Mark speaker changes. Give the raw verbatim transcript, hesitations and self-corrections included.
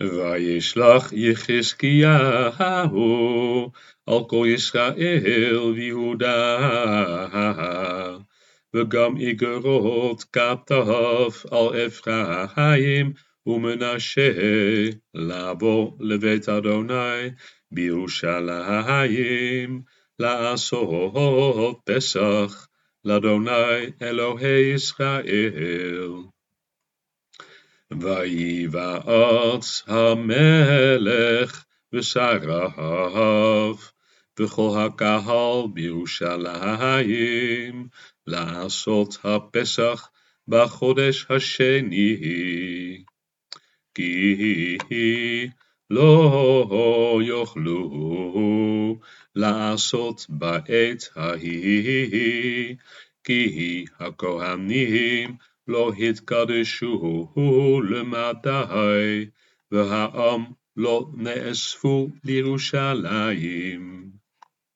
Speaker 1: וישלח יחזקיהו על כל ישראל ויהודה, וגם איגרות כתב על אפרים ומנשה לבוא לבית אדוני בירושלים, לעשות פסח לאדוני אלוהי ישראל. ויבעץ המלך ושריו וכל הקהל בירושלים לעשות הפסח בחודש השני, כי לא יוכלו לעשות בעת ההיא, כי הכהנים לא התקדשו למדי, והעם לא נאספו לירושלים.